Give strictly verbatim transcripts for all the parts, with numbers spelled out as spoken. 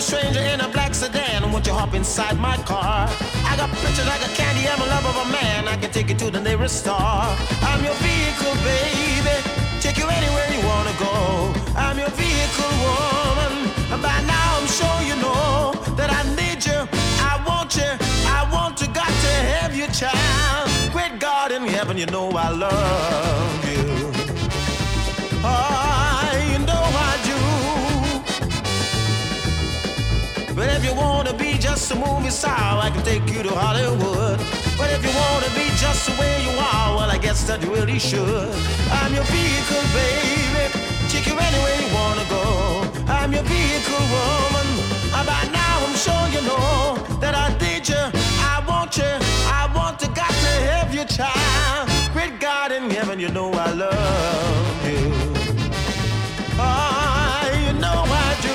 stranger in a black sedan. Won't you hop inside my car? I got pictures like a candy, I'm a love of a man. I can take you to the nearest star. I'm your vehicle, baby. Take you anywhere you wanna go. I'm your vehicle, woman. By now I'm sure you know that I need you, I want you, I want to, got to have you, child. Great God in heaven, you know I love you. Oh, you know I do. But if you wanna be just a movie star, I can take you to Hollywood. But if you wanna be just the way you are, well, I guess that you really should. I'm your vehicle, baby. Take you anywhere you wanna go. I'm your vehicle, woman. By now I'm sure you know that I need you, I want you, I want to, got to have you, child. Great God in heaven, you know I love you. Oh, you know I do.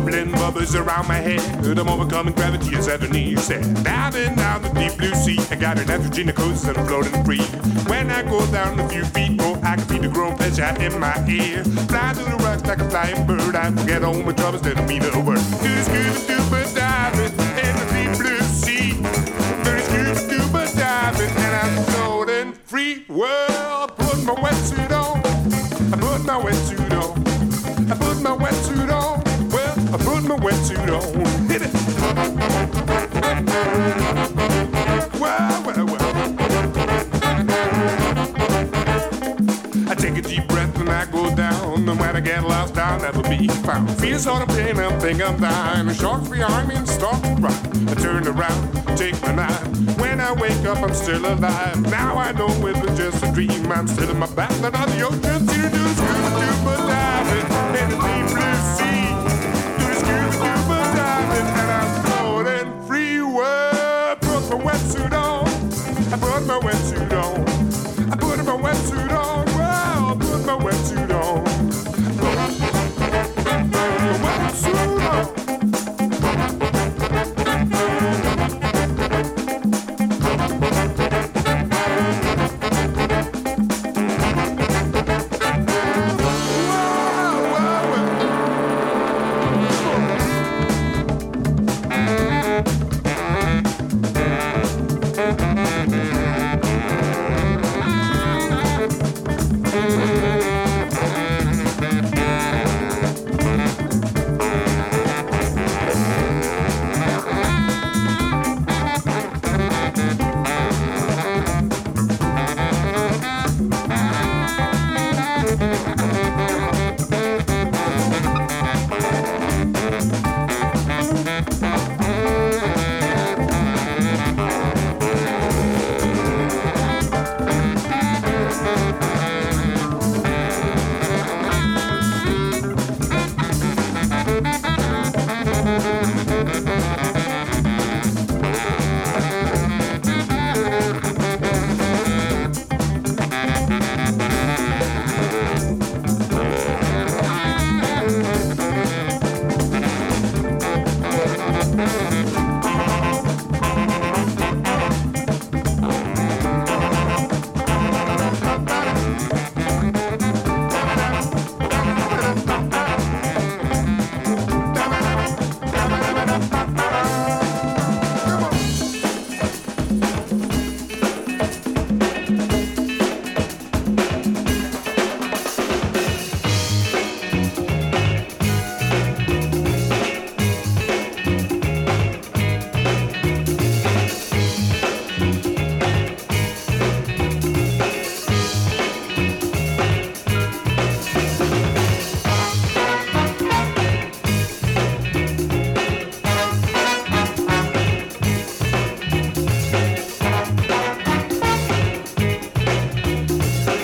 Bubbling bubbles around my head. I'm overcoming gravity as Stephanie said. Diving down the deep blue sea. I got an nitrogen coast and I'm floating free. When I go down a few feet more, I can feel the growing pleasure in my ear. Fly to the rocks like a flying bird. I forget all my troubles, then I mean the word. Do scuba duba diving in the deep blue sea. Do scuba duba diving and I'm floating free. Well, I put my wetsuit on. I put my wetsuit on. I put my wetsuit on. Well, I put my wetsuit on. Hit it. Well, well, well. I take a deep breath and I go down. And when I get lost, I'll never be found. Feel sort of pain, I think I'm dying. The sharks behind me and start to run. I turn around, take my knife. When I wake up, I'm still alive. Now I know it was just a dream. I'm still in my bath, but on the ocean, to do scuba duba diving in the deep blue sea.